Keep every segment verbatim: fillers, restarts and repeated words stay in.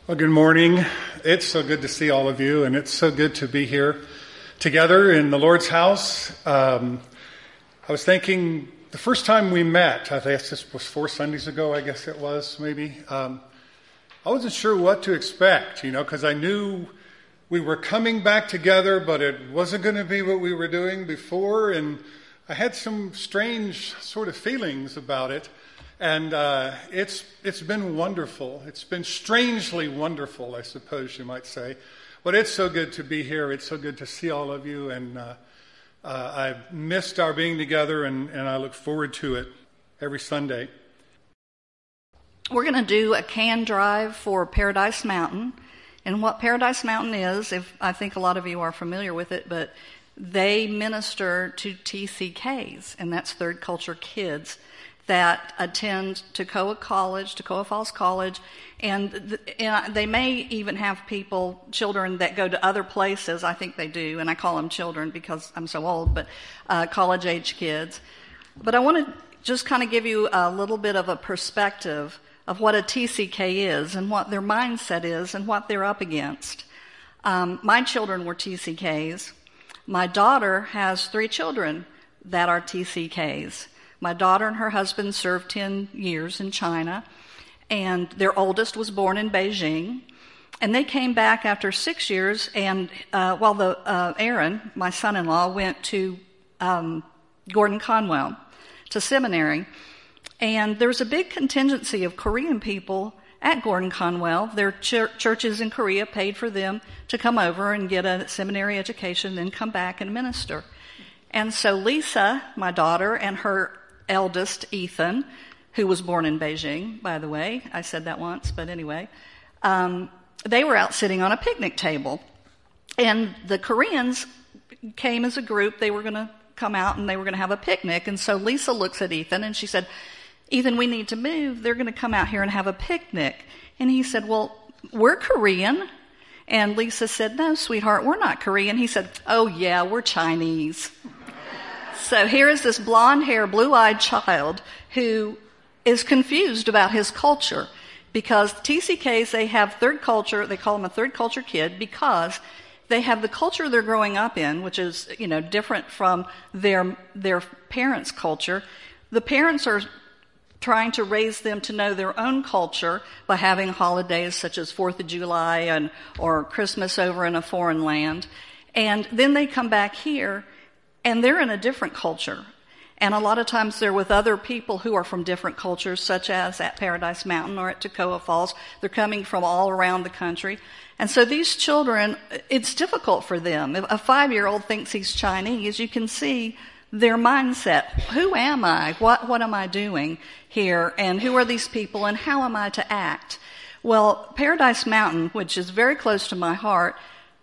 Well, good morning. It's so good to see all of you, and it's so good to be here together in the Lord's house. Um, I was thinking the first time we met, I think this was four Sundays ago, I guess it was, maybe. Um, I wasn't sure what to expect, you know, because I knew we were coming back together, but it wasn't going to be what we were doing before, and I had some strange sort of feelings about it. And uh, it's it's been wonderful. It's been strangely wonderful, I suppose you might say. But it's so good to be here. It's so good to see all of you. And uh, uh, I've missed our being together, and, and I look forward to it every Sunday. We're going to do a can drive for Paradise Mountain. And what Paradise Mountain is, if I think a lot of you are familiar with it, but they minister to T C Ks, and that's third culture kids that attend Toccoa College, Toccoa Falls College, and, th- and they may even have people, children that go to other places. I think they do, and I call them children because I'm so old, but uh, college-age kids. But I want to just kind of give you a little bit of a perspective of what a T C K is and what their mindset is and what they're up against. Um, my children were T C Ks. My daughter has three children that are T C Ks. My daughter and her husband served ten years in China, and their oldest was born in Beijing. And they came back after six years, and uh, while the uh, Aaron, my son-in-law, went to um, Gordon Conwell, to seminary. And there was a big contingency of Korean people at Gordon Conwell. Their ch- churches in Korea paid for them to come over and get a seminary education, then come back and minister. And so Lisa, my daughter, and her eldest, Ethan, who was born in Beijing, by the way. I said that once, but anyway. Um, they were out sitting on a picnic table. And the Koreans came as a group. They were going to come out and they were going to have a picnic. And so Lisa looks at Ethan and she said, "Ethan, we need to move. They're going to come out here and have a picnic." And he said, "Well, we're Korean." And Lisa said, "No, sweetheart, we're not Korean." He said, "Oh, yeah, we're Chinese." So here is this blonde-haired, blue-eyed child who is confused about his culture because T C Ks, they have third culture. They call them a third culture kid because they have the culture they're growing up in, which is, you know, different from their their parents' culture. The parents are trying to raise them to know their own culture by having holidays such as Fourth of July and or Christmas over in a foreign land. And then they come back here and they're in a different culture. And a lot of times they're with other people who are from different cultures, such as at Paradise Mountain or at Toccoa Falls. They're coming from all around the country. And so these children, it's difficult for them. If a five-year-old thinks he's Chinese, you can see their mindset. Who am I? What, what am I doing here? And who are these people? And how am I to act? Well, Paradise Mountain, which is very close to my heart,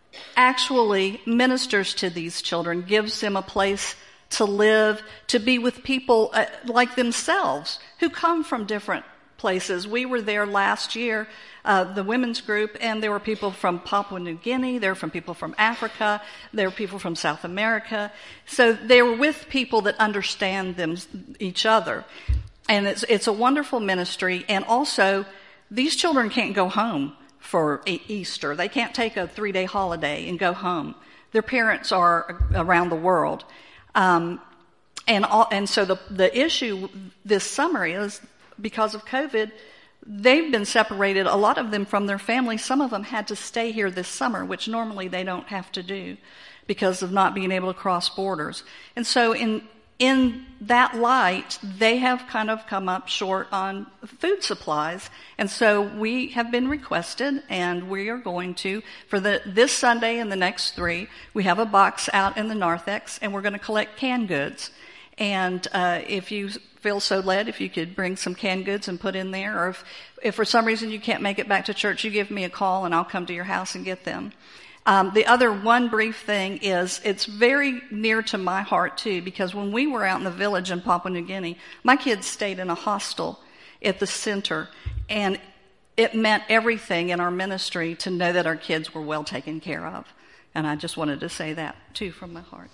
actually ministers to these children, gives them a place to live, to be with people uh, like themselves who come from different places. We were there last year, uh, the women's group, and there were people from Papua New Guinea, there were from people from Africa, there were people from South America. So they were with people that understand them, each other. And it's, it's a wonderful ministry. And also, these children can't go home for Easter. They can't take a three-day holiday and go home. Their parents are around the world. Um, and all, and so the, the issue this summer is because of COVID, they've been separated, a lot of them from their families. Some of them had to stay here this summer, which normally they don't have to do because of not being able to cross borders. And so in in that light, they have kind of come up short on food supplies. And so we have been requested, and we are going to, for the this Sunday and the next three, we have a box out in the narthex, and we're going to collect canned goods. And uh, if you feel so led, if you could bring some canned goods and put in there, or if, if for some reason you can't make it back to church, you give me a call, and I'll come to your house and get them. Um, the other one brief thing is it's very near to my heart, too, because when we were out in the village in Papua New Guinea, my kids stayed in a hostel at the center, and it meant everything in our ministry to know that our kids were well taken care of. And I just wanted to say that, too, from my heart.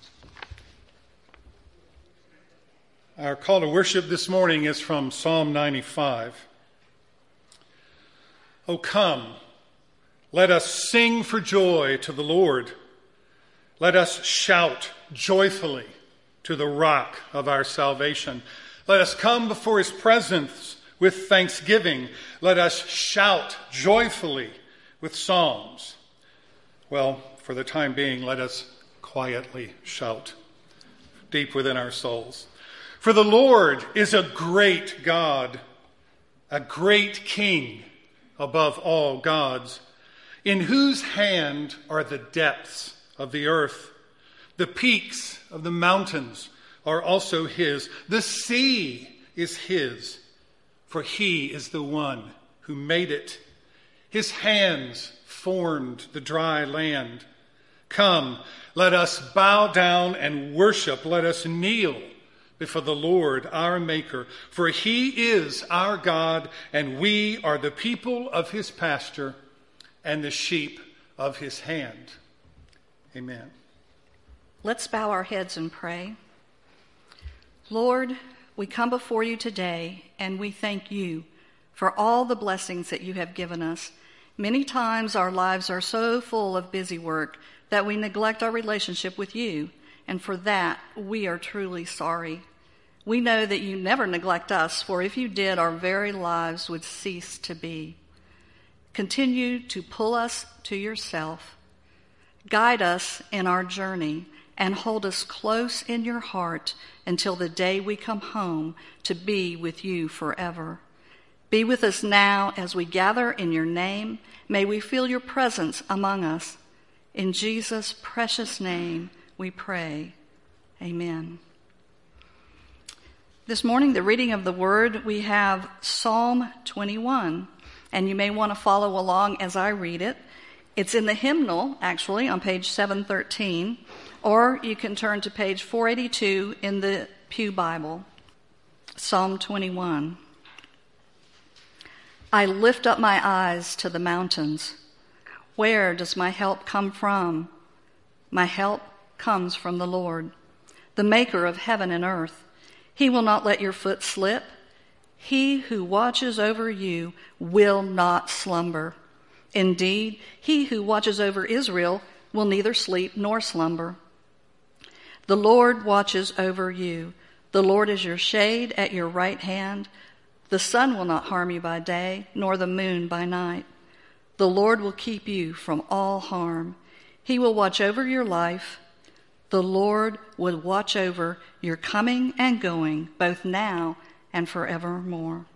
Our call to worship this morning is from Psalm ninety-five. O come, Let us sing for joy to the Lord. Let us shout joyfully to the rock of our salvation. Let us come before his presence with thanksgiving. Let us shout joyfully with psalms. Well, for the time being, let us quietly shout deep within our souls. For the Lord is a great God, a great King above all gods, in whose hand are the depths of the earth. The peaks of the mountains are also his. The sea is his, for he is the one who made it. His hands formed the dry land. Come, let us bow down and worship. Let us kneel before the Lord, our Maker. For he is our God, and we are the people of his pasture and the sheep of his hand. Amen. Let's bow our heads and pray. Lord, we come before you today, and we thank you for all the blessings that you have given us. Many times our lives are so full of busy work that we neglect our relationship with you, and for that we are truly sorry. We know that you never neglect us, for if you did, our very lives would cease to be. Continue to pull us to yourself. Guide us in our journey and hold us close in your heart until the day we come home to be with you forever. Be with us now as we gather in your name. May we feel your presence among us. In Jesus' precious name we pray. Amen. This morning, the reading of the word, we have Psalm twenty-one, and you may want to follow along as I read it. It's in the hymnal, actually, on page seven thirteen, or you can turn to page four eighty-two in the Pew Bible. Psalm twenty-one. I lift up my eyes to the mountains. Where does my help come from? My help comes from the Lord, the maker of heaven and earth. He will not let your foot slip. He who watches over you will not slumber. Indeed, he who watches over Israel will neither sleep nor slumber. The Lord watches over you. The Lord is your shade at your right hand. The sun will not harm you by day, nor the moon by night. The Lord will keep you from all harm. He will watch over your life. The Lord will watch over your coming and going, both now and forevermore.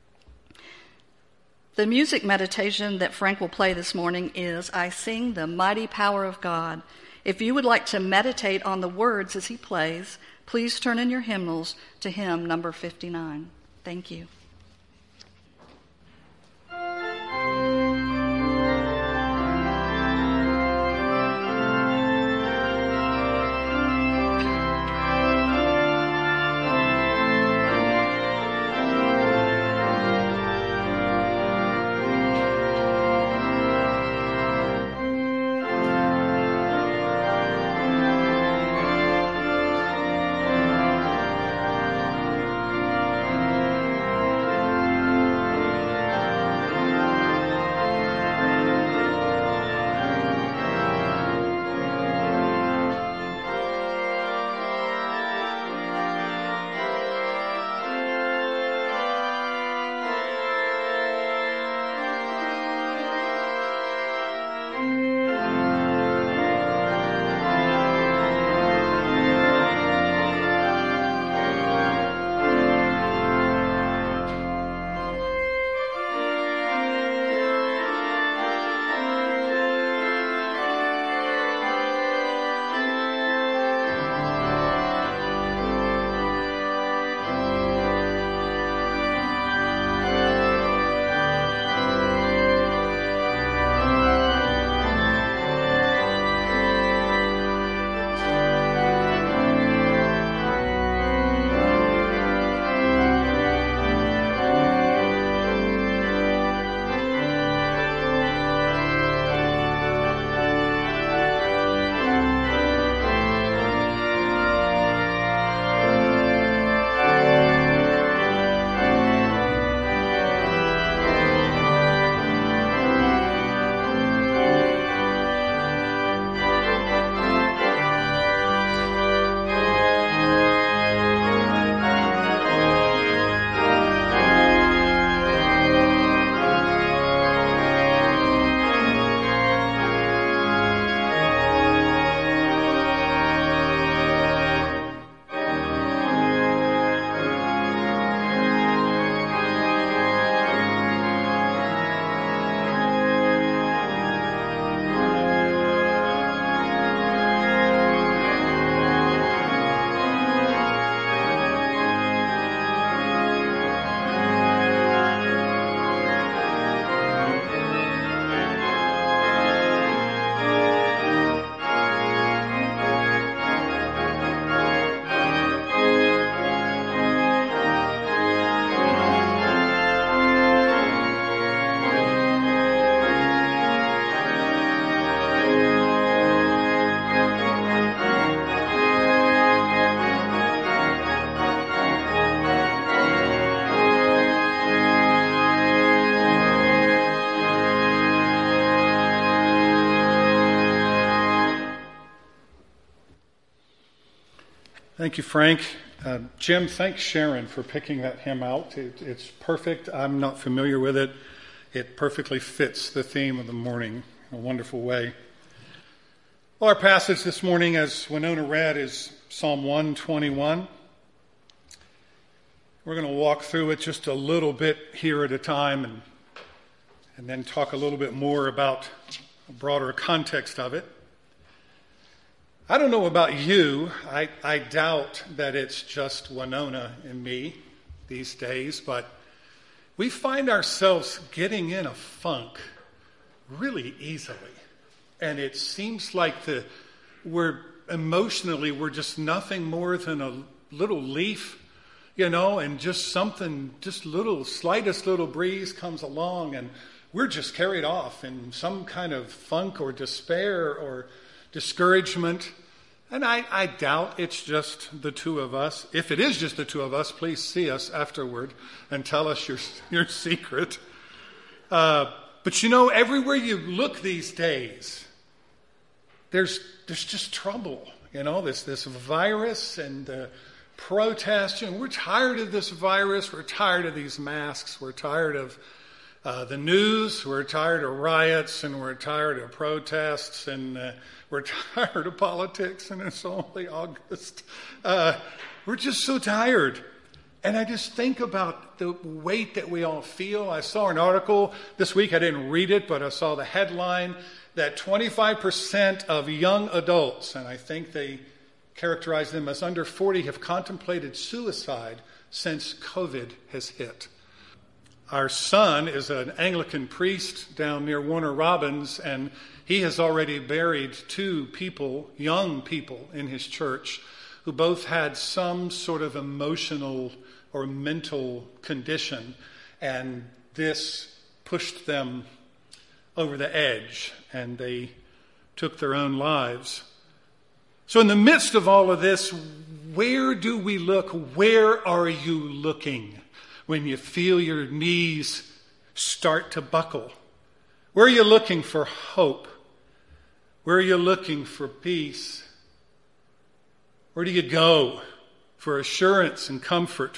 The music meditation that Frank will play this morning is I Sing the Mighty Power of God. If you would like to meditate on the words as he plays, please turn in your hymnals to hymn number fifty-nine. Thank you. Thank you, Frank. Uh, Jim, thanks Sharon for picking that hymn out. It, it's perfect. I'm not familiar with it. It perfectly fits the theme of the morning in a wonderful way. Well, our passage this morning, as Winona read, is Psalm one twenty-one. We're going to walk through it just a little bit here at a time and, and then talk a little bit more about a broader context of it. I don't know about you. I, I doubt that it's just Winona and me these days, but we find ourselves getting in a funk really easily. And it seems like the we're emotionally, we're just nothing more than a little leaf, you know, and just something, just little, slightest little breeze comes along and we're just carried off in some kind of funk or despair or discouragement. And I, I doubt it's just the two of us. If it is just the two of us, please see us afterward and tell us your, your secret. Uh, but you know, everywhere you look these days, there's there's just trouble. You know, this this virus and uh, protests. You know, we're tired of this virus. We're tired of these masks. We're tired of uh, the news. We're tired of riots, and we're tired of protests, and uh, we're tired of politics. And it's only August. Uh, we're just so tired. And I just think about the weight that we all feel. I saw an article this week. I didn't read it, but I saw the headline that twenty-five percent of young adults, and I think they characterize them as under forty, have contemplated suicide since COVID has hit. Our son is an Anglican priest down near Warner Robins, and he has already buried two people, young people in his church, who both had some sort of emotional or mental condition, and this pushed them over the edge, and they took their own lives. So in the midst of all of this, where do we look? Where are you looking when you feel your knees start to buckle? Where are you looking for hope? Where are you looking for peace? Where do you go for assurance and comfort?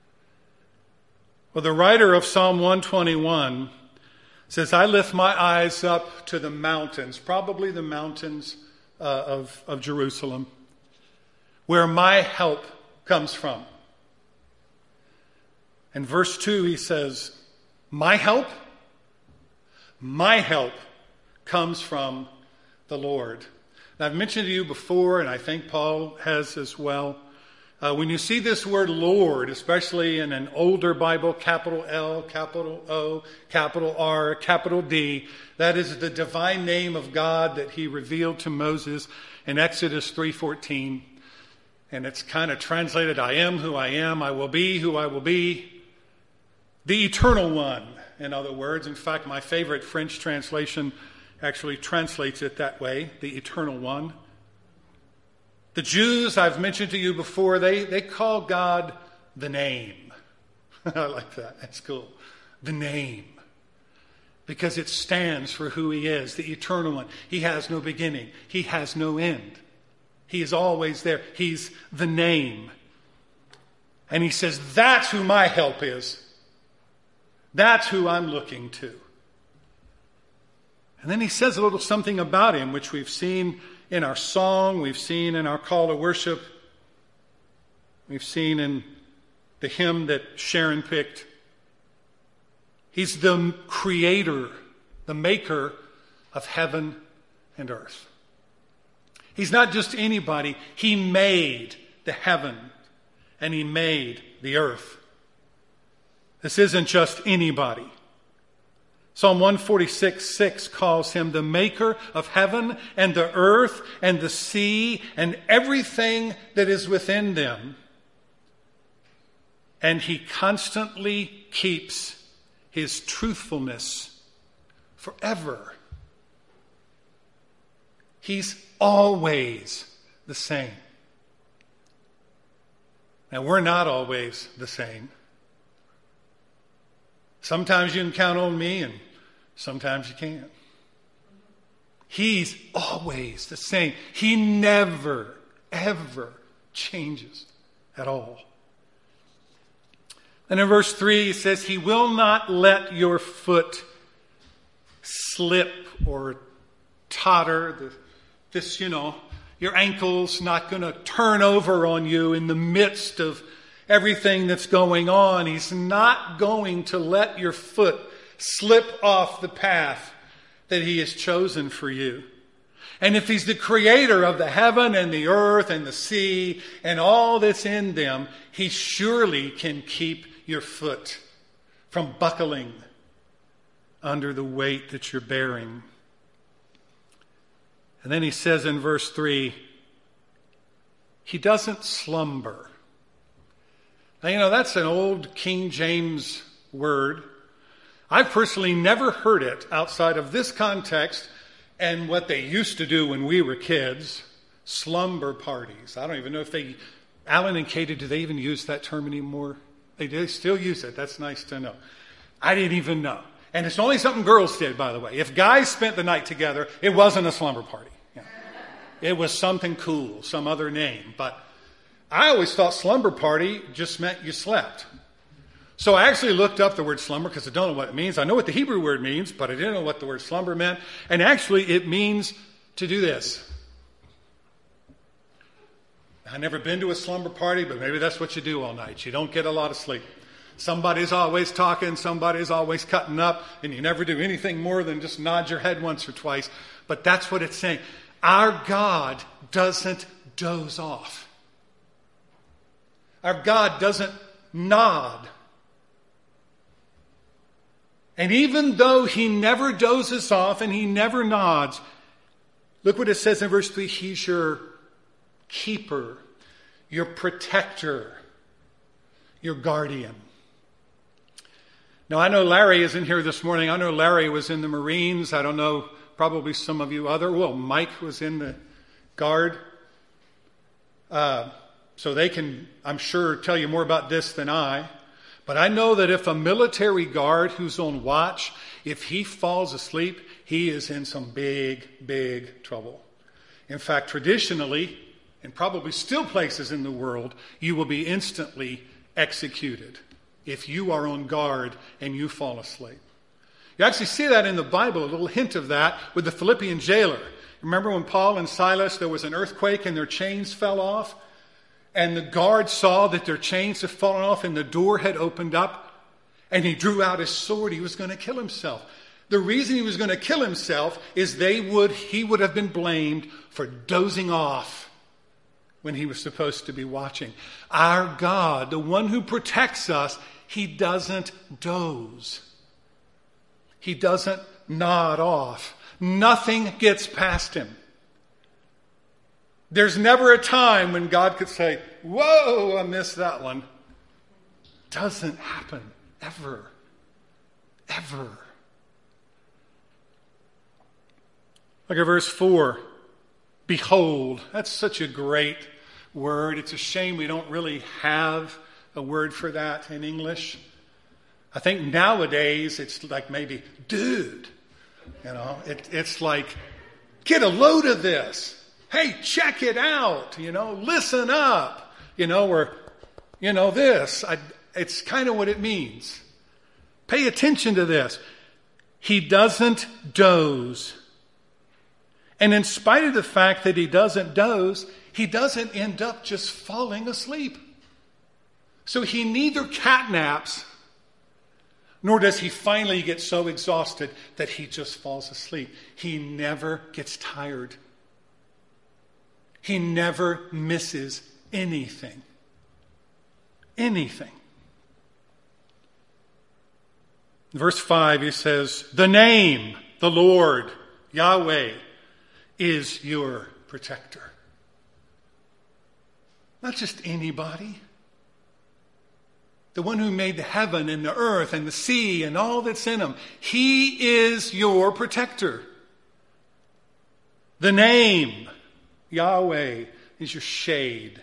Well, the writer of Psalm one twenty-one says, I lift my eyes up to the mountains, probably the mountains uh, of, of Jerusalem, where my help comes from. And verse two, he says, my help, my help comes from the Lord. Now, I've mentioned to you before, and I think Paul has as well, Uh, when you see this word Lord, especially in an older Bible, capital L, capital O, capital R, capital D, that is the divine name of God that he revealed to Moses in Exodus three fourteen. And it's kind of translated, I am who I am, I will be who I will be. The Eternal One, in other words. In fact, my favorite French translation actually translates it that way, the Eternal One. The Jews, I've mentioned to you before, they, they call God the name. I like that. That's cool. The name. Because it stands for who he is, the Eternal One. He has no beginning. He has no end. He is always there. He's the name. And he says, that's who my help is. That's who I'm looking to. And then he says a little something about him, which we've seen in our song, we've seen in our call to worship, we've seen in the hymn that Sharon picked. He's the creator, the maker of heaven and earth. He's not just anybody. He made the heaven and he made the earth. This isn't just anybody. Psalm one forty-six six calls him the maker of heaven and the earth and the sea and everything that is within them. And he constantly keeps his truthfulness forever. He's always the same. Now, we're not always the same. Sometimes you can count on me and sometimes you can't. He's always the same. He never, ever changes at all. And in verse three, he says, he will not let your foot slip or totter. The, this, you know, your ankle's not going to turn over on you in the midst of everything that's going on. He's not going to let your foot slip off the path that he has chosen for you. And if he's the creator of the heaven and the earth and the sea and all that's in them, he surely can keep your foot from buckling under the weight that you're bearing. And then he says in verse three, he doesn't slumber. Now, you know, that's an old King James word. I've personally never heard it outside of this context and what they used to do when we were kids, slumber parties. I don't even know if they, Alan and Katie, do they even use that term anymore? They do still use it. That's nice to know. I didn't even know. And it's only something girls did, by the way. If guys spent the night together, it wasn't a slumber party. You know, it was something cool, some other name. But I always thought slumber party just meant you slept. So I actually looked up the word slumber because I don't know what it means. I know what the Hebrew word means, but I didn't know what the word slumber meant. And actually it means to do this. I've never been to a slumber party, but maybe that's what you do all night. You don't get a lot of sleep. Somebody's always talking, somebody's always cutting up, and you never do anything more than just nod your head once or twice. But that's what it's saying. Our God doesn't doze off. Our God doesn't nod. And even though he never dozes off and he never nods, look what it says in verse three, he's your keeper, your protector, your guardian. Now, I know Larry is in here this morning. I know Larry was in the Marines. I don't know, probably some of you other. Well, Mike was in the Guard. Uh, so they can, I'm sure, tell you more about this than I. But I know that if a military guard who's on watch, if he falls asleep, he is in some big, big trouble. In fact, traditionally, and probably still places in the world, you will be instantly executed if you are on guard and you fall asleep. You actually see that in the Bible, a little hint of that with the Philippian jailer. Remember when Paul and Silas, there was an earthquake and their chains fell off? And the guard saw that their chains had fallen off and the door had opened up. And he drew out his sword. He was going to kill himself. The reason he was going to kill himself is they would, he would have been blamed for dozing off when he was supposed to be watching. Our God, the one who protects us, he doesn't doze. He doesn't nod off. Nothing gets past him. There's never a time when God could say, whoa, I missed that one. Doesn't happen. Ever. Ever. Look at verse four. Behold. That's such a great word. It's a shame we don't really have a word for that in English. I think nowadays it's like maybe, dude. You know, it, it's like, get a load of this. Hey, check it out. You know, listen up. You know, or, you know, this. I, it's kind of what it means. Pay attention to this. He doesn't doze. And in spite of the fact that he doesn't doze, he doesn't end up just falling asleep. So he neither catnaps, nor does he finally get so exhausted that he just falls asleep. He never gets tired. He never misses anything. Anything. Verse five, he says, the name, the Lord, Yahweh, is your protector. Not just anybody. The one who made the heaven and the earth and the sea and all that's in them. He is your protector. The name, Yahweh, is your shade.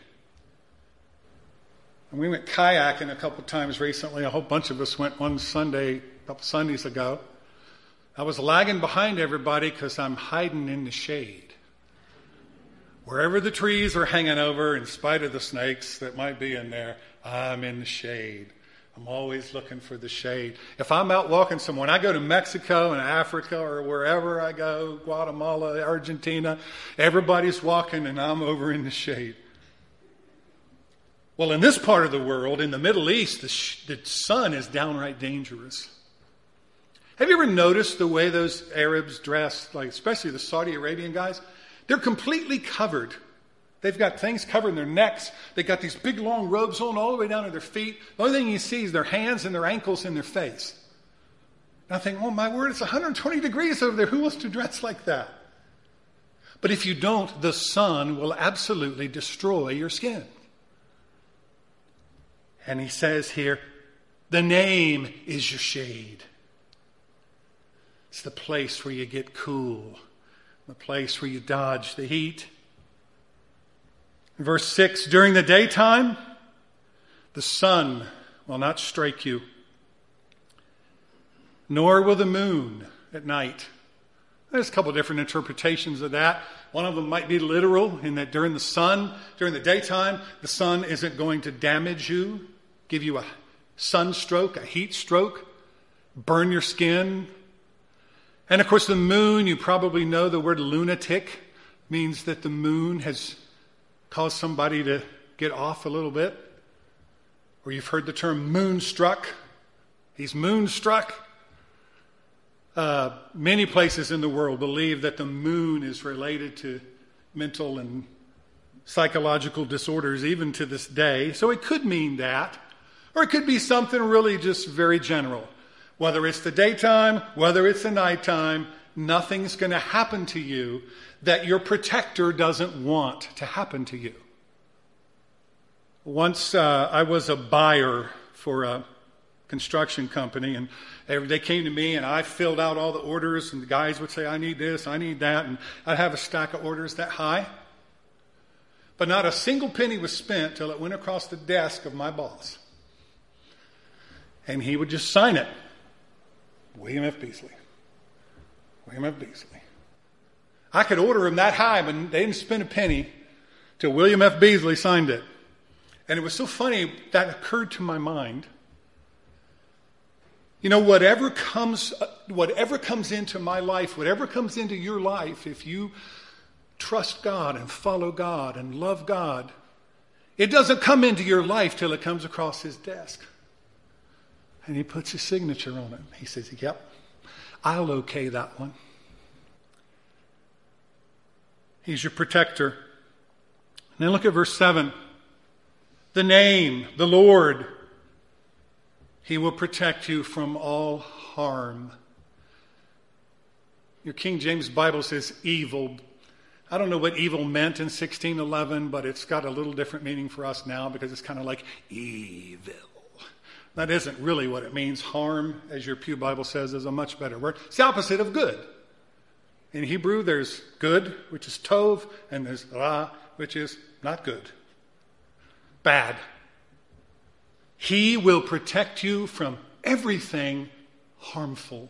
And we went kayaking a couple times recently. A whole bunch of us went one Sunday, a couple Sundays ago. I was lagging behind everybody because I'm hiding in the shade. Wherever the trees are hanging over, in spite of the snakes that might be in there, I'm in the shade. I'm always looking for the shade. If I'm out walking somewhere, and I go to Mexico and Africa or wherever I go, Guatemala, Argentina, everybody's walking and I'm over in the shade. Well, in this part of the world, in the Middle East, the, sh- the sun is downright dangerous. Have you ever noticed the way those Arabs dress, like especially the Saudi Arabian guys? They're completely covered. They've got things covering their necks. They've got these big long robes on all the way down to their feet. The only thing you see is their hands and their ankles and their face. And I think, oh my word, it's one hundred twenty degrees over there. Who wants to dress like that? But if you don't, the sun will absolutely destroy your skin. And he says here, the name is your shade. It's the place where you get cool, the place where you dodge the heat. Verse six, during the daytime, the sun will not strike you, nor will the moon at night. There's a couple of different interpretations of that. One of them might be literal, in that during the sun, during the daytime, the sun isn't going to damage you, give you a sunstroke, a heat stroke, burn your skin. And of course the moon, you probably know the word lunatic means that the moon has caused somebody to get off a little bit. Or you've heard the term moonstruck. He's moonstruck. Uh, many places in the world believe that the moon is related to mental and psychological disorders even to this day. So it could mean that. Or it could be something really just very general. Whether it's the daytime, whether it's the nighttime, nothing's going to happen to you that your protector doesn't want to happen to you. Once uh, I was a buyer for a construction company, and they came to me and I filled out all the orders, and the guys would say, I need this, I need that, and I'd have a stack of orders that high. But not a single penny was spent till it went across the desk of my boss. And he would just sign it. William F. Beasley. William F. Beasley. I could order him that high, but they didn't spend a penny till William F. Beasley signed it. And it was so funny that occurred to my mind. You know, whatever comes, whatever comes into my life, whatever comes into your life, if you trust God and follow God and love God, it doesn't come into your life till it comes across his desk. And he puts his signature on it. He says, yep, I'll okay that one. He's your protector. And then look at verse seven. The name, the Lord, he will protect you from all harm. Your King James Bible says evil. I don't know what evil meant in sixteen eleven, but it's got a little different meaning for us now because it's kind of like evil. That isn't really what it means. Harm, as your Pew Bible says, is a much better word. It's the opposite of good. In Hebrew, there's good, which is tov, and there's ra, which is not good. Bad. He will protect you from everything harmful.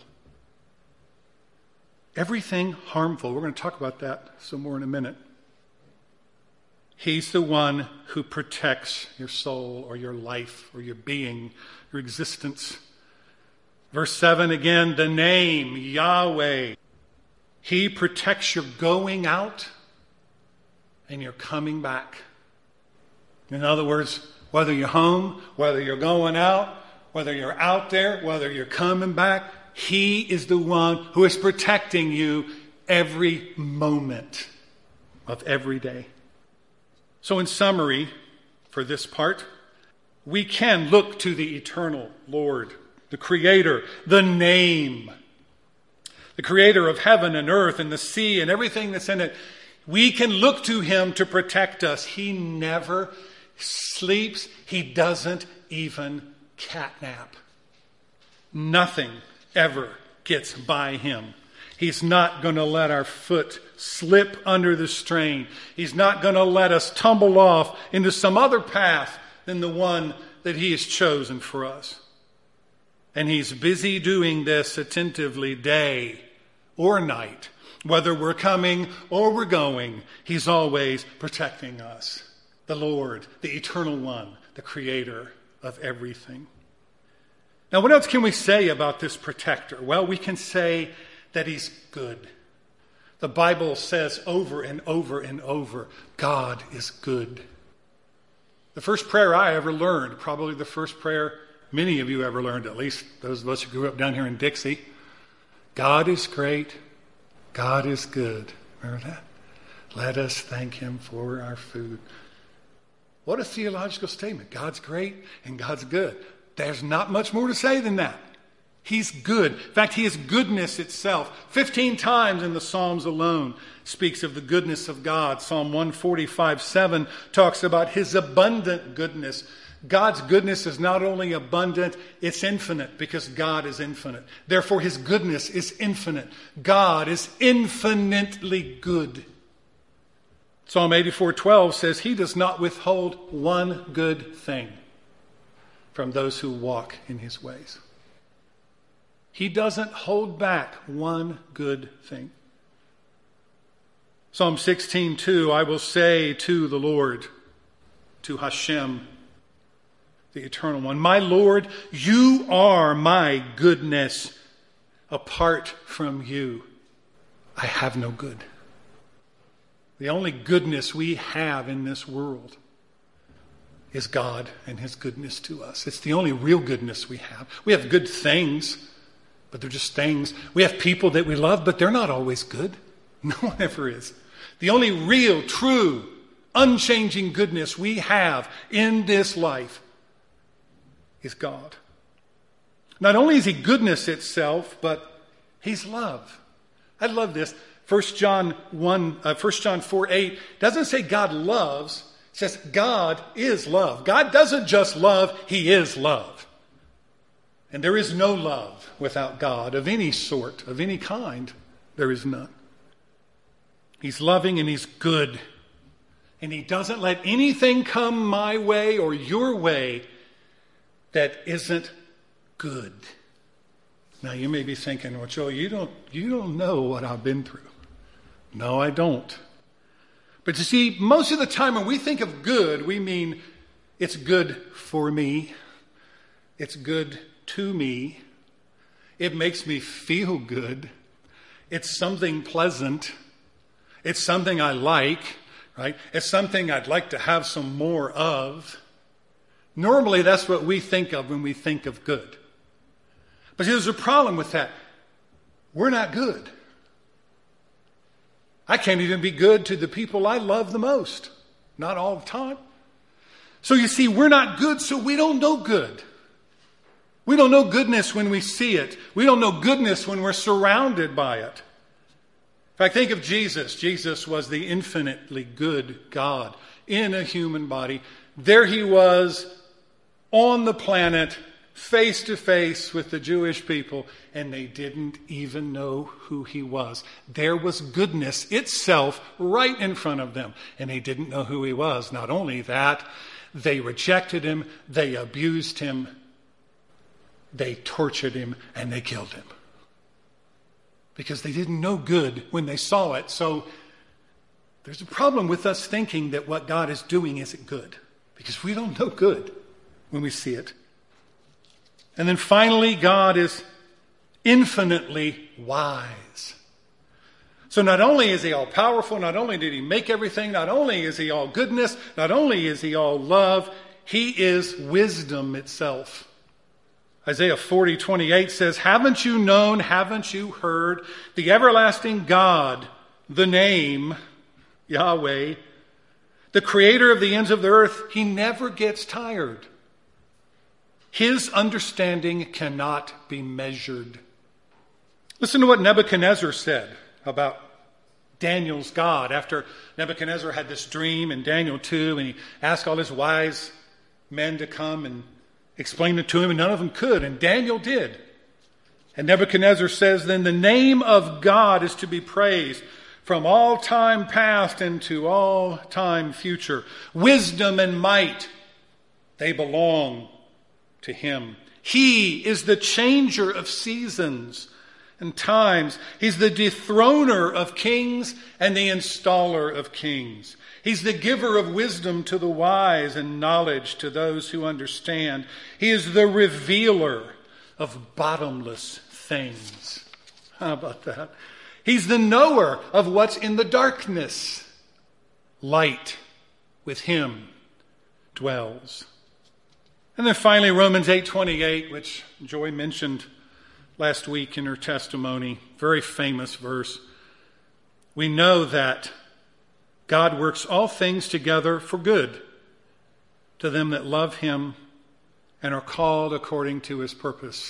Everything harmful. We're going to talk about that some more in a minute. He's the one who protects your soul or your life or your being, your existence. Verse seven again, the name, Yahweh. He protects your going out and your coming back. In other words, whether you're home, whether you're going out, whether you're out there, whether you're coming back, he is the one who is protecting you every moment of every day. So in summary, for this part, we can look to the eternal Lord, the Creator, the name, the Creator of heaven and earth and the sea and everything that's in it. We can look to him to protect us. He never sleeps. He doesn't even catnap. Nothing ever gets by him. He's not going to let our foot slip under the strain. He's not going to let us tumble off into some other path than the one that he has chosen for us. And he's busy doing this attentively day or night, Whether we're coming or we're going, he's always protecting us. The Lord, the Eternal One, the Creator of everything. Now, what else can we say about this protector? Well, we can say that he's good. The Bible says over and over and over, God is good. The first prayer I ever learned, probably the first prayer many of you ever learned, at least those of us who grew up down here in Dixie. God is great. God is good. Remember that? Let us thank him for our food. What a theological statement. God's great and God's good. There's not much more to say than that. He's good. In fact, he is goodness itself. Fifteen times in the Psalms alone speaks of the goodness of God. Psalm one forty-five, seven talks about his abundant goodness. God's goodness is not only abundant, it's infinite because God is infinite. Therefore, his goodness is infinite. God is infinitely good. Psalm eighty-four, twelve says he does not withhold one good thing from those who walk in his ways. He doesn't hold back one good thing. Psalm sixteen, two, I will say to the Lord, to Hashem, the Eternal One, my Lord, you are my goodness. Apart from you, I have no good. The only goodness we have in this world is God and his goodness to us. It's the only real goodness we have. We have good things, but they're just things. We have people that we love, but they're not always good. No one ever is. The only real, true, unchanging goodness we have in this life is God. Not only is he goodness itself, but he's love. I love this. First John one, uh, First John four, eight doesn't say God loves. It says God is love. God doesn't just love, he is love. And there is no love without God of any sort, of any kind. There is none. He's loving and he's good. And he doesn't let anything come my way or your way that isn't good. Now you may be thinking, well, Joe, you don't, you don't know what I've been through. No, I don't. But you see, most of the time when we think of good, we mean it's good for me. It's good to me. It makes me feel good. It's something pleasant. It's something I like, right? It's something I'd like to have some more of. Normally, that's what we think of when we think of good. But see, there's a problem with that. We're not good. I can't even be good to the people I love the most. Not all the time. So you see, we're not good, so we don't know good. We don't know goodness when we see it. We don't know goodness when we're surrounded by it. In fact, think of Jesus. Jesus was the infinitely good God in a human body. There he was on the planet, face to face with the Jewish people, and they didn't even know who he was. There was goodness itself right in front of them, and they didn't know who he was. Not only that, they rejected him, they abused him, they tortured him, and they killed him. Because they didn't know good when they saw it. So there's a problem with us thinking that what God is doing isn't good. Because we don't know good when we see it. And then finally, God is infinitely wise. So not only is he all powerful, not only did he make everything, not only is he all goodness, not only is he all love, he is wisdom itself. Isaiah forty, twenty-eight says, haven't you known, haven't you heard, the everlasting God, the name, Yahweh, the creator of the ends of the earth, he never gets tired. His understanding cannot be measured. Listen to what Nebuchadnezzar said about Daniel's God. After Nebuchadnezzar had this dream in Daniel two, and he asked all his wise men to come and explain it to him, and none of them could, and Daniel did. And Nebuchadnezzar says, then the name of God is to be praised from all time past into all time future. Wisdom and might, they belong to him. He is the changer of seasons and times. He's the dethroner of kings and the installer of kings. He's the giver of wisdom to the wise and knowledge to those who understand. He is the revealer of bottomless things. How about that? He's the knower of what's in the darkness. Light with him dwells. And then finally, Romans eight twenty-eight, which Joy mentioned last week in her testimony, very famous verse. We know that God works all things together for good to them that love him and are called according to his purpose.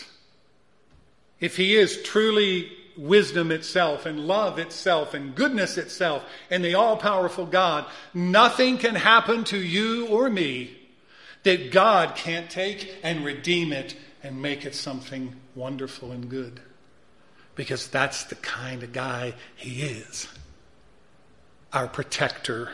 If he is truly wisdom itself and love itself and goodness itself and the all-powerful God, nothing can happen to you or me that God can't take and redeem it and make it something wonderful and good. Because that's the kind of guy he is. Our protector.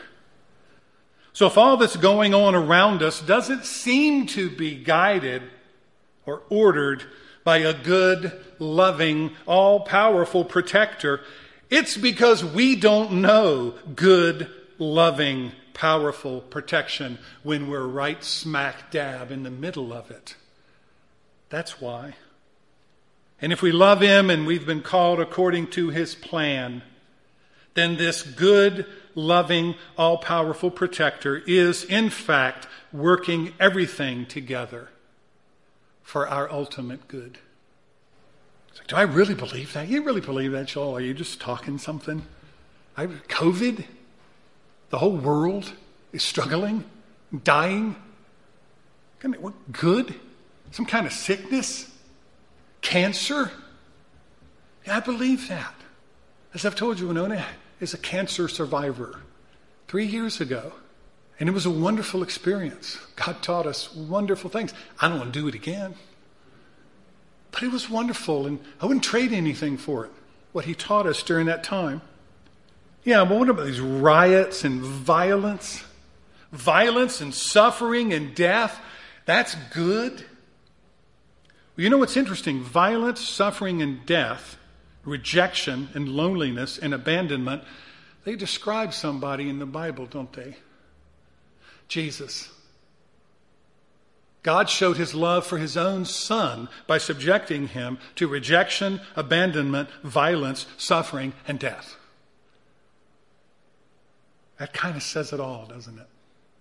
So if all that's going on around us doesn't seem to be guided or ordered by a good, loving, all-powerful protector, it's because we don't know good, loving, powerful protection when we're right smack dab in the middle of it. That's why. And if we love him and we've been called according to his plan, then this good, loving, all-powerful protector is, in fact, working everything together for our ultimate good. It's like, do I really believe that? You really believe that, Joel? Are you just talking something? I, COVID? The whole world is struggling, dying. What good? Some kind of sickness? Cancer? Yeah, I believe that. As I've told you, Winona is a cancer survivor three years ago. And it was a wonderful experience. God taught us wonderful things. I don't want to do it again. But it was wonderful, and I wouldn't trade anything for it, what he taught us during that time. Yeah, but what about these riots and violence? Violence and suffering and death, that's good. Well, you know what's interesting? Violence, suffering, and death, rejection and loneliness and abandonment, they describe somebody in the Bible, don't they? Jesus. God showed his love for his own son by subjecting him to rejection, abandonment, violence, suffering, and death. That kind of says it all, doesn't it?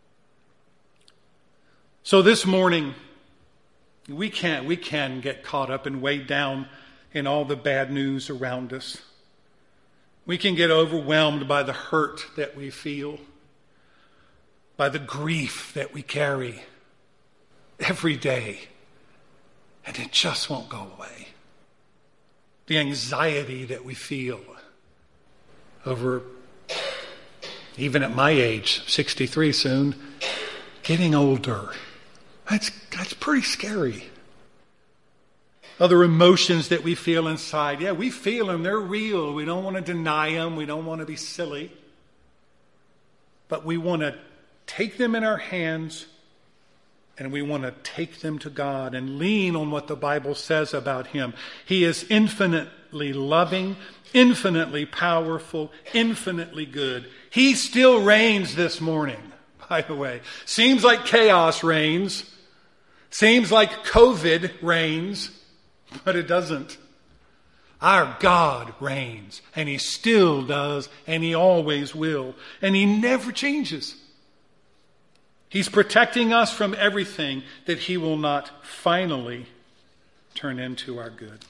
So this morning, we can't, we can get caught up and weighed down in all the bad news around us. We can get overwhelmed by the hurt that we feel, by the grief that we carry every day, and it just won't go away. The anxiety that we feel over, even at my age, sixty-three soon, getting older. That's, that's pretty scary. Other emotions that we feel inside. Yeah, we feel them. They're real. We don't want to deny them. We don't want to be silly. But we want to take them in our hands, and we want to take them to God and lean on what the Bible says about him. He is infinitely loving, infinitely powerful, infinitely good. He still reigns this morning, by the way. Seems like chaos reigns. Seems like COVID reigns, but it doesn't. Our God reigns, and he still does, and he always will, and he never changes. He's protecting us from everything that he will not finally turn into our good.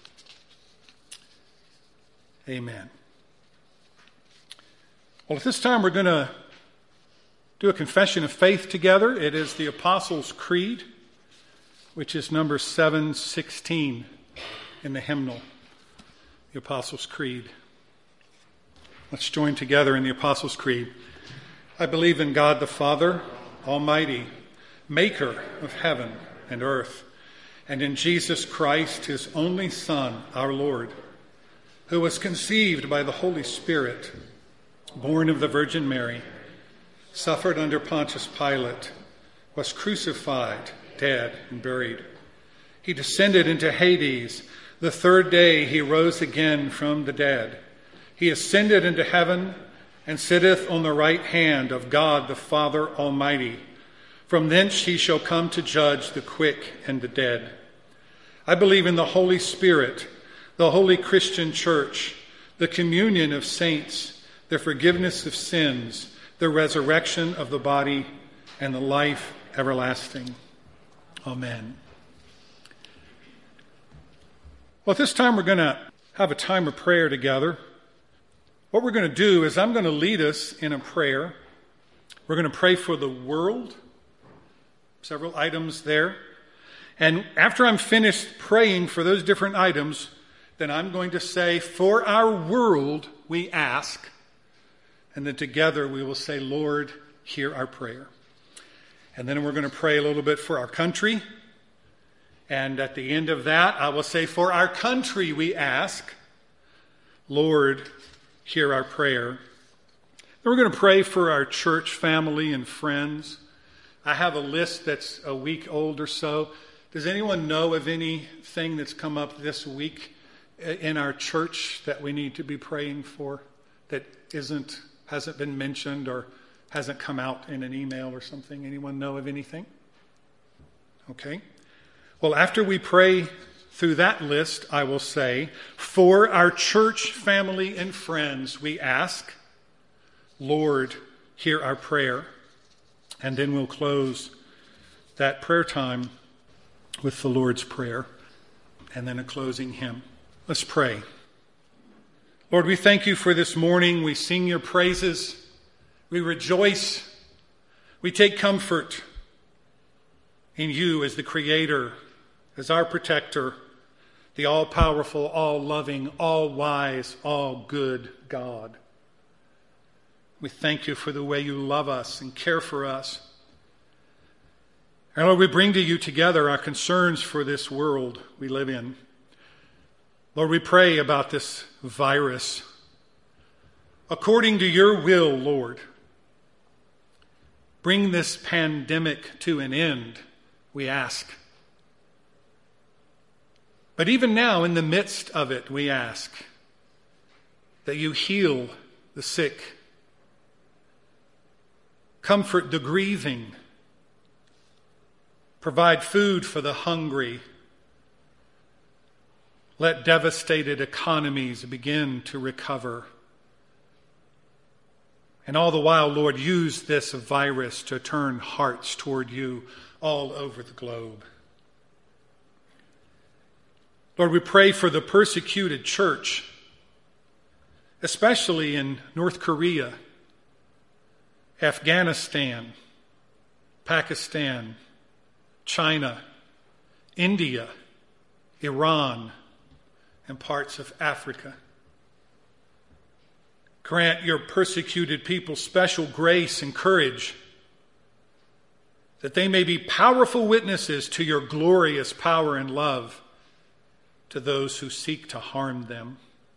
Amen. Well, at this time we're going to do a confession of faith together. It is the Apostles' Creed, which is number seven sixteen in the hymnal. The Apostles' Creed. Let's join together in the Apostles' Creed. I believe in God the Father, Almighty, maker of heaven and earth, and in Jesus Christ, his only Son, our Lord, who was conceived by the Holy Spirit, born of the Virgin Mary, suffered under Pontius Pilate, was crucified, dead, and buried. He descended into Hades. The third day he rose again from the dead. He ascended into heaven and sitteth on the right hand of God the Father Almighty. From thence he shall come to judge the quick and the dead. I believe in the Holy Spirit, the holy Christian church, the communion of saints, the forgiveness of sins, the resurrection of the body, and the life everlasting. Amen. Well, at this time we're going to have a time of prayer together. What we're going to do is I'm going to lead us in a prayer. We're going to pray for the world. Several items there. And after I'm finished praying for those different items, then I'm going to say, for our world we ask. And then together we will say, Lord, hear our prayer. And then we're going to pray a little bit for our country. And at the end of that, I will say, for our country we ask, Lord, hear our prayer. Then we're going to pray for our church family and friends. I have a list that's a week old or so. Does anyone know of anything that's come up this week in our church that we need to be praying for that isn't, hasn't been mentioned or hasn't come out in an email or something? Anyone know of anything? Okay. Well, after we pray through that list, I will say, for our church, family, and friends, we ask, Lord, hear our prayer. And then we'll close that prayer time with the Lord's Prayer and then a closing hymn. Let's pray. Lord, we thank you for this morning. We sing your praises. We rejoice. We take comfort in you as the Creator, as our protector, the all-powerful, all-loving, all-wise, all-good God. We thank you for the way you love us and care for us. And Lord, we bring to you together our concerns for this world we live in. Lord, we pray about this virus. According to your will, Lord, bring this pandemic to an end, we ask. But even now, in the midst of it, we ask that you heal the sick, comfort the grieving, provide food for the hungry. Let devastated economies begin to recover. And all the while, Lord, use this virus to turn hearts toward you all over the globe. Lord, we pray for the persecuted church, especially in North Korea, Afghanistan, Pakistan, China, India, Iran, and parts of Africa. Grant your persecuted people special grace and courage, that they may be powerful witnesses to your glorious power and love to those who seek to harm them.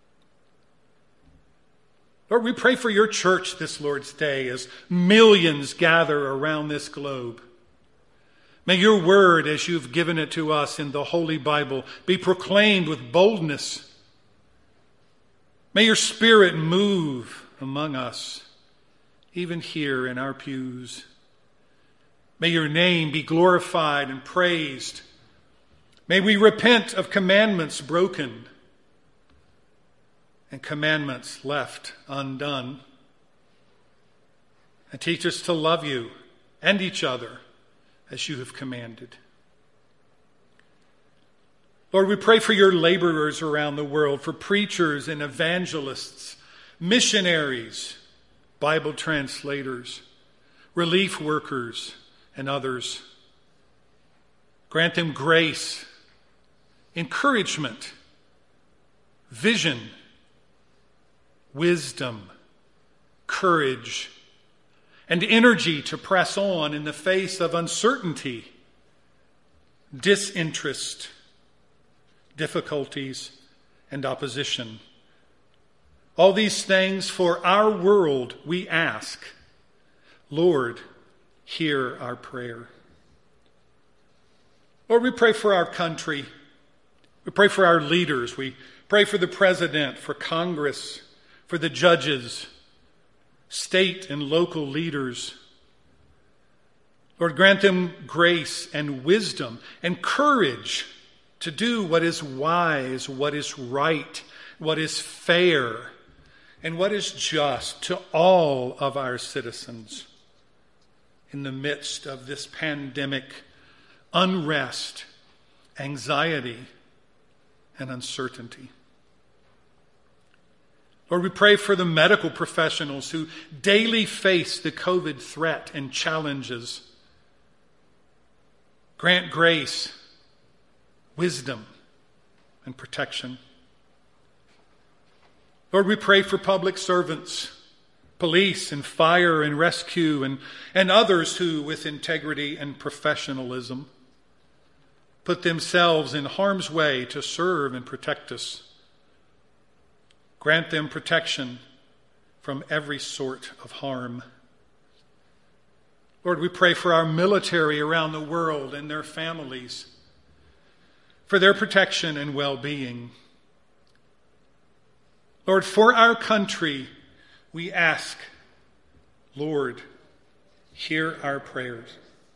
Lord, we pray for your church this Lord's Day as millions gather around this globe. May your word, as you've given it to us in the Holy Bible, be proclaimed with boldness. May your Spirit move among us, even here in our pews. May your name be glorified and praised. May we repent of commandments broken and commandments left undone. And teach us to love you and each other as you have commanded. Lord, we pray for your laborers around the world, for preachers and evangelists, missionaries, Bible translators, relief workers, and others. Grant them grace, encouragement, vision, wisdom, courage, and energy to press on in the face of uncertainty, disinterest, difficulties, and opposition. All these things for our world we ask. Lord, hear our prayer. Lord, we pray for our country. We pray for our leaders. We pray for the president, for Congress, for the judges, state and local leaders. Lord, grant them grace and wisdom and courage to do what is wise, what is right, what is fair, and what is just to all of our citizens in the midst of this pandemic, unrest, anxiety, and uncertainty. Lord, we pray for the medical professionals who daily face the COVID threat and challenges. Grant grace, wisdom, and protection. Lord, we pray for public servants, police and fire and rescue, and, and others who, with integrity and professionalism, put themselves in harm's way to serve and protect us. Grant them protection from every sort of harm. Lord, we pray for our military around the world and their families, for their protection and well-being. Lord, for our country, we ask, Lord, hear our prayers.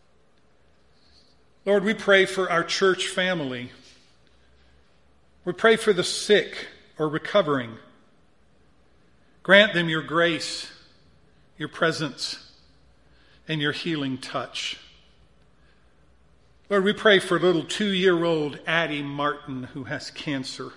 Lord, we pray for our church family. We pray for the sick or recovering. Grant them your grace, your presence, and your healing touch. Lord, we pray for little two-year-old Addie Martin who has cancer.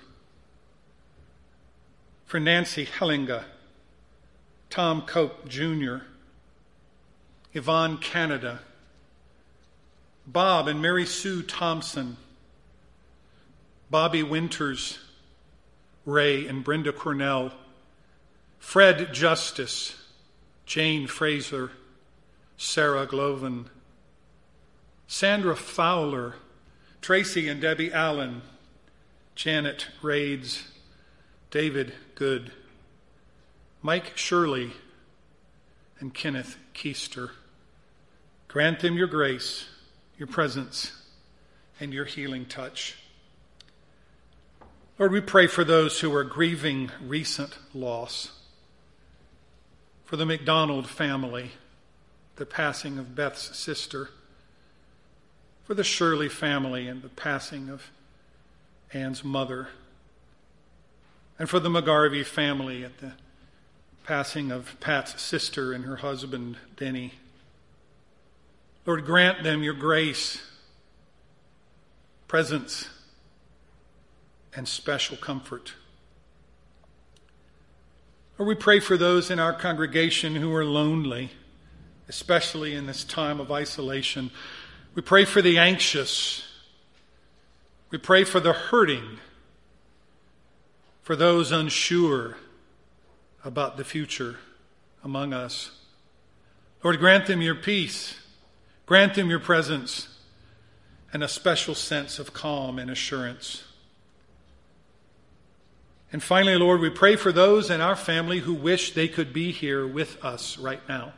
For Nancy Hellinga, Tom Cope Junior, Yvonne Canada, Bob and Mary Sue Thompson, Bobby Winters, Ray and Brenda Cornell, Fred Justice, Jane Fraser, Sarah Gloven, Sandra Fowler, Tracy and Debbie Allen, Janet Raids, David Good, Mike Shirley, and Kenneth Keister. Grant them your grace, your presence, and your healing touch. Lord, we pray for those who are grieving recent loss. For the McDonald family, the passing of Beth's sister. For the Shirley family and the passing of Ann's mother. And for the McGarvey family at the passing of Pat's sister and her husband, Denny. Lord, grant them your grace, presence, and special comfort. Lord, we pray for those in our congregation who are lonely, especially in this time of isolation. We pray for the anxious. We pray for the hurting, for those unsure about the future among us. Lord, grant them your peace, grant them your presence, and a special sense of calm and assurance. And finally, Lord, we pray for those in our family who wish they could be here with us right now.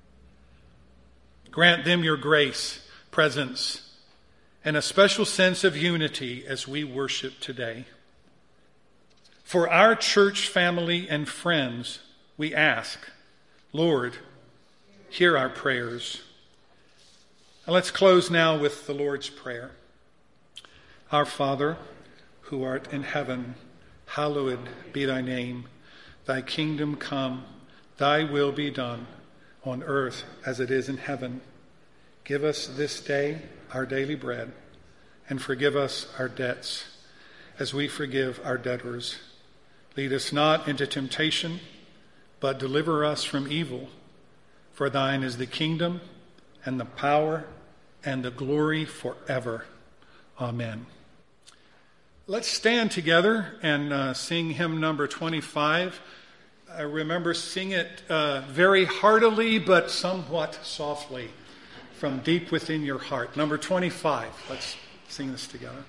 Grant them your grace, presence, and a special sense of unity as we worship today. For our church family and friends, we ask, Lord, hear our prayers. And let's close now with the Lord's Prayer. Our Father, who art in heaven, hallowed be thy name. Thy kingdom come, thy will be done, on earth as it is in heaven. Give us this day our daily bread, and forgive us our debts, as we forgive our debtors. Lead us not into temptation, but deliver us from evil. For thine is the kingdom, and the power, and the glory forever. Amen. Let's stand together and uh, sing hymn number twenty-five. I remember sing it uh, very heartily, but somewhat softly, from deep within your heart. Number twenty-five. Let's sing this together.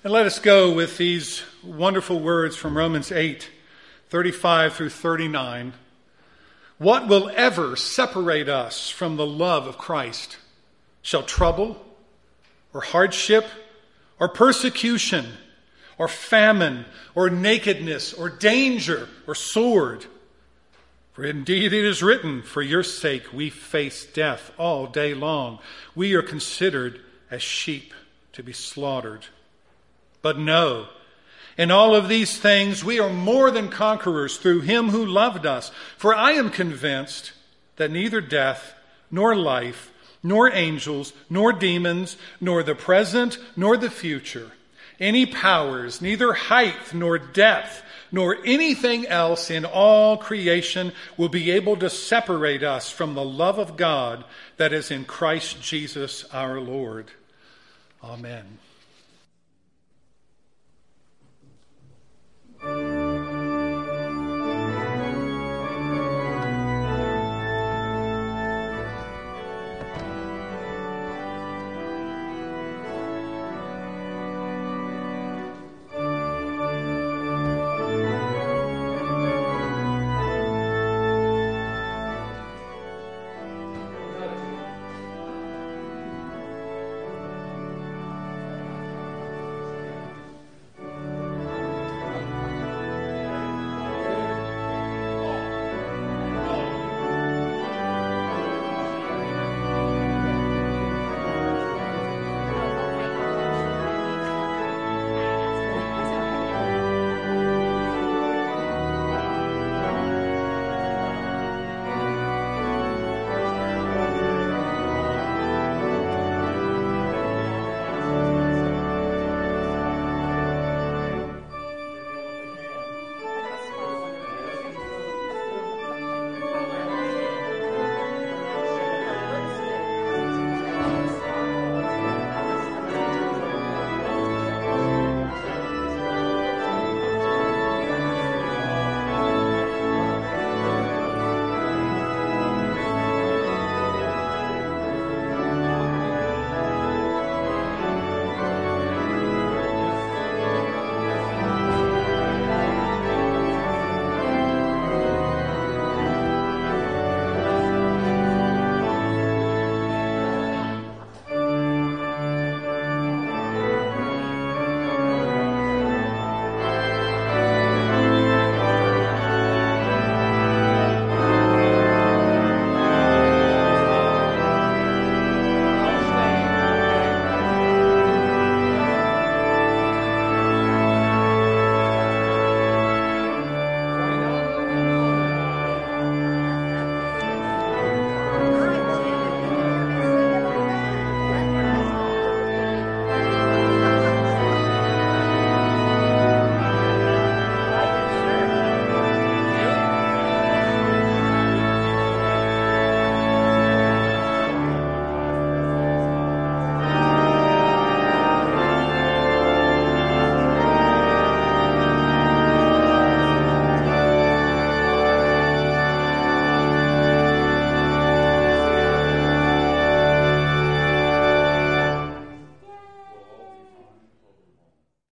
And let us go with these wonderful words from Romans eight, thirty-five through thirty-nine. What will ever separate us from the love of Christ? Shall trouble, or hardship, or persecution, or famine, or nakedness, or danger, or sword? For indeed it is written, for your sake we face death all day long. We are considered as sheep to be slaughtered. But no, in all of these things we are more than conquerors through him who loved us. For I am convinced that neither death, nor life, nor angels, nor demons, nor the present, nor the future, any powers, neither height nor depth, nor anything else in all creation will be able to separate us from the love of God that is in Christ Jesus our Lord. Amen.